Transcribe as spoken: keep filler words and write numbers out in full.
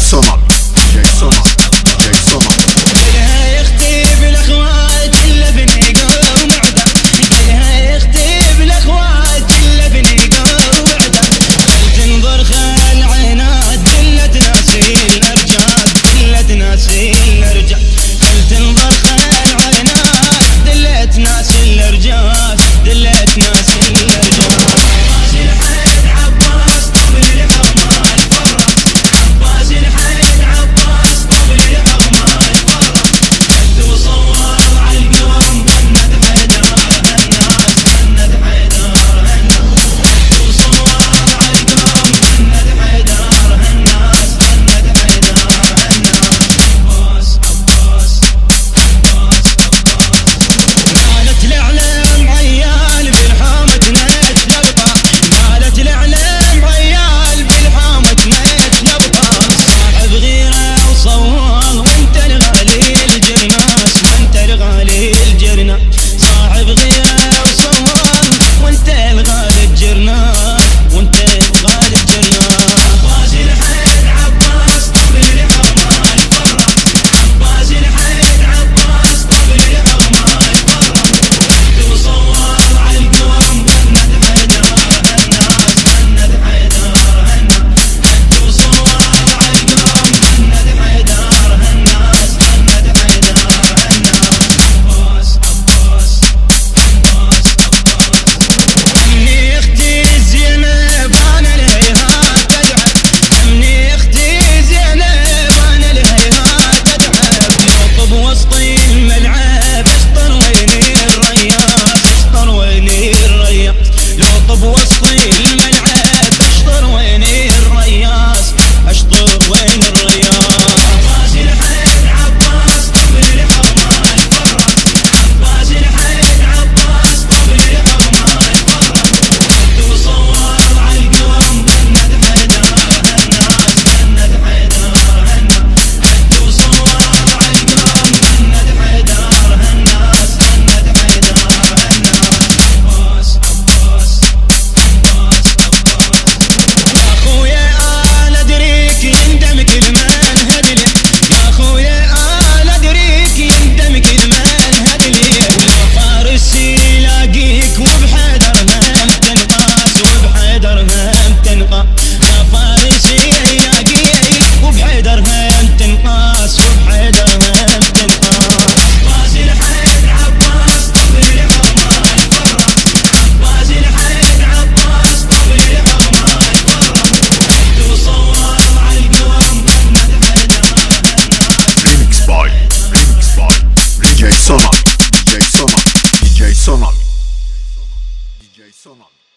صنم دي جي صنم دي جي صنم قالها يختي بالاخوات الا بنيقه ومعده، قالها يختي بالاخوات الا بنيقه ومعده، خل تنظر خل عينات دلت ناسي الارجال دلت ناسي الارجال، خل تنظر خل عينات دلت ناسي الارجال دلت ناسي الارجال. عباس الحين عباس طبل الحرمه الفره، عباس الحين عباس طبل الحرمه الفره، حد وصور عالقوم بند حيدر هالناس بند حيدر هالناس، حد وصور عالقوم بند حيدر هالناس بند حيدر هالناس. عباس عباس عباس عباس قالت الاعلام عيال بالحامة نتلبطه، قالت الاعلام عيال بالحامة نتلبطه، صاحب غيره وصوال وانت الغالي الجرناس وانت الغالي الجرناس، صاحب غيره وصوال وانت الغالي الجرناس وانت الغالي الجرناس. عباس الحين عباس طبل الحرمه الفره، عباس الحين عباس طبل الحرمه الفره، حد وصور عالقوم بند حيدر هالناس بند حيدر هالناس، حد وصور عالقوم بند حيدر هالناس بند حيدر هالناس. عباس عباس عباس عباس امني اختي زينب انا الهيهات تدعب، امني اختي زينب انا الهيهات تدعب، يطب وسطي الملعب اشطر ويني الرياض اشطر ويني الرياض، يطب وسطي الملعب اشطر ويني الرياض اشطر وين الرياض. عباس الحين عباس طبل الحرمه الفره، عباس الحين عباس طبل الحرمه الفره، حد وصور عالقوم بند حيدر هالناس بند حيدر هالناس، حد وصور عالقوم بند حيدر هالناس بند حيدر هالناس. عباس عباس عباس عباس يا خويا انا ادريك يندم كل من هدلي، يا خويا انا ادريك يندم كل من هدلي، ولو فارسي يلاقيك وبحيدر هم تنقاس وبحيدر هم تنقاس، يا فارسي يلاقيك وبحيدر هم تنقاس وبحيدر هم تنقاس. عباس الحين عباس طبل الحرمه الفره، عباس الحين عباس طبل الحرمه الفره، حد وصور عالقوم بند حيدر هالناس. ريميكس باي ريميكس باي دي جي صنم دي جي صنم دي جي صنم دي جي صنم.